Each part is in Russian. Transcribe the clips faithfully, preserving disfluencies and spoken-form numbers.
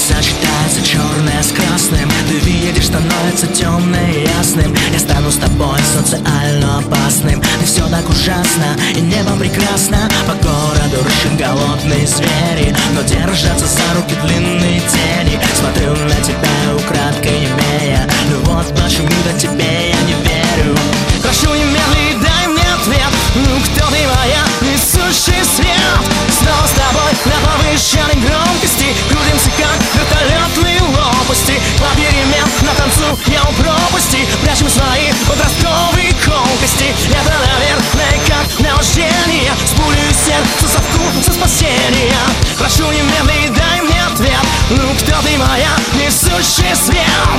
сочетается черное с красным. Ты видишь, становится темное и ясным. Я стану с тобой социально опасным. Ты все так ужасно, и небо прекрасно. По городу рыщут голодные звери, но держатся за руки длинные тени. Смотрю на тебя украдкой немея. Ну вот почему до тебе я не верю. Прошу, не медли, дай мне ответ. Ну кто ты, моя несущий свет? Снова с тобой на повышенной громкости. Крутимся как вертолетные лопасти. Попеременно танцуя у пропасти. Прячем свои подростковые колкости. Это, наверное, как наваждение. С пулей сердца со вкусом спасения. Прошу, не медли, дай мне ответ. Ну кто ты, моя несущий свет?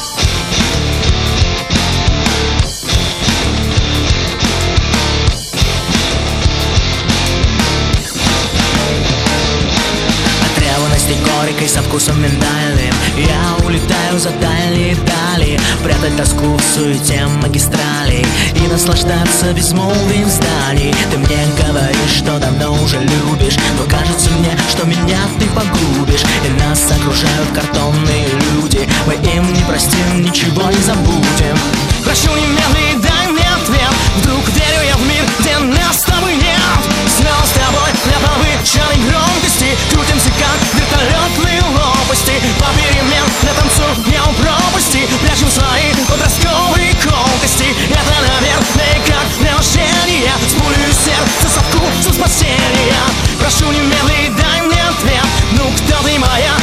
Горькой со вкусом миндальным. Я улетаю за дальние дали, прятать тоску в суете магистралей и наслаждаться безмолвием зданий. Ты мне говоришь, что давно уже любишь, но кажется мне, что меня ты погубишь. И нас окружают картонные люди. Мы им не простим, ничего не забудем. Прошу, не медли, дай мне ответ. Вдруг верю я в мир, где нас с тобой нет. Снова с тобой на повышенной громкости. Крутимся как вертолетные лопасти. Попеременно танцуя у пропасти. Прячем свои подростковые колкости. Это, наверное, как наваждение. С пулей сердца со вкусом спасения. Прошу, не медли, дай мне ответ. Ну кто ты, моя